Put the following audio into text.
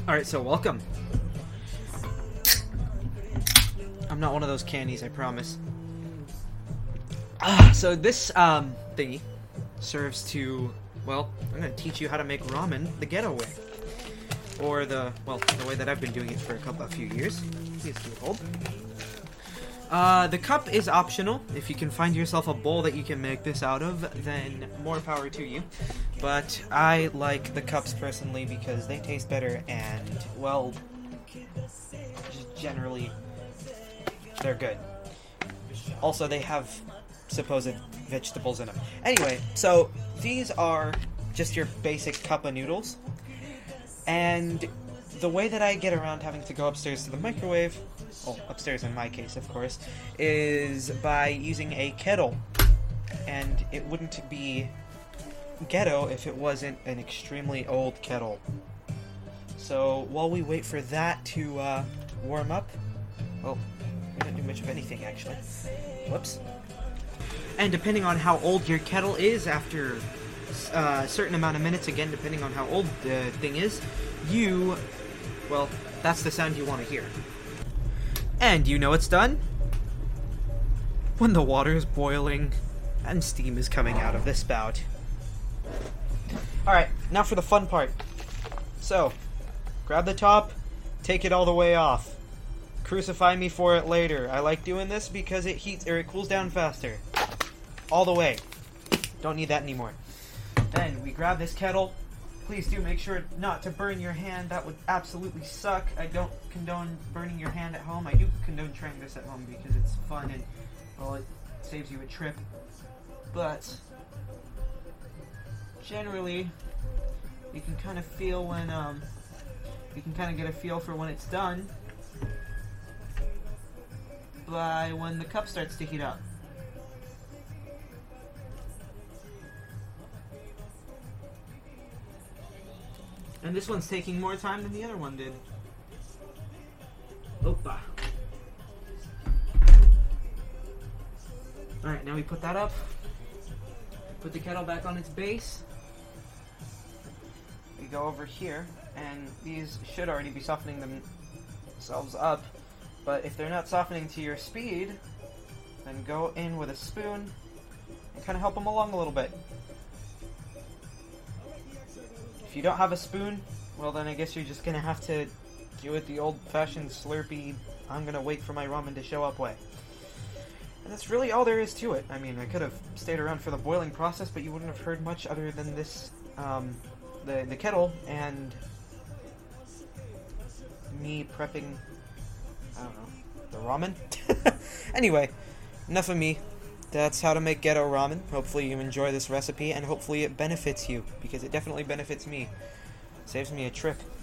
Alright, so welcome. I'm not one of those candies, I promise. So this thingy serves to, well, I'm gonna teach you how to make ramen the ghetto way. Or the way that I've been doing it for a few years. It's too old. The cup is optional. If you can find yourself a bowl that you can make this out of, then more power to you. But I like the cups personally because they taste better and, well, just generally, they're good. Also, they have supposed vegetables in them. Anyway, so these are just your basic cup of noodles. And the way that I get around having to go upstairs to the microwave, well, upstairs in my case, of course, is by using a kettle. And it wouldn't be ghetto if it wasn't an extremely old kettle. So while we wait for that to warm up, well, we don't do much of anything actually. Whoops. And depending on how old your kettle is, after a certain amount of minutes, again, depending on how old the thing is, well, that's the sound you want to hear. And you know it's done when the water is boiling and steam is coming out of the spout. Alright, now for the fun part. So, grab the top, take it all the way off. Crucify me for it later. I like doing this because it cools down faster. All the way. Don't need that anymore. Then we grab this kettle. Please do make sure not to burn your hand. That would absolutely suck. I don't condone burning your hand at home. I do condone trying this at home because it's fun and, well, it saves you a trip. But generally, you can kind of feel when, you can kind of get a feel for when it's done by when the cup starts to heat up. And this one's taking more time than the other one did. Opa. Alright, now we put that up. Put the kettle back on its base. We go over here, and these should already be softening themselves up. But if they're not softening to your speed, then go in with a spoon and kind of help them along a little bit. If you don't have a spoon, well then I guess you're just gonna have to do it the old-fashioned slurpy, I'm gonna wait for my ramen to show up way. And that's really all there is to it. I mean, I could have stayed around for the boiling process, but you wouldn't have heard much other than this, the kettle, and me prepping, I don't know, the ramen? Anyway, enough of me. That's how to make ghetto ramen. Hopefully you enjoy this recipe, and hopefully it benefits you, because it definitely benefits me. Saves me a trip.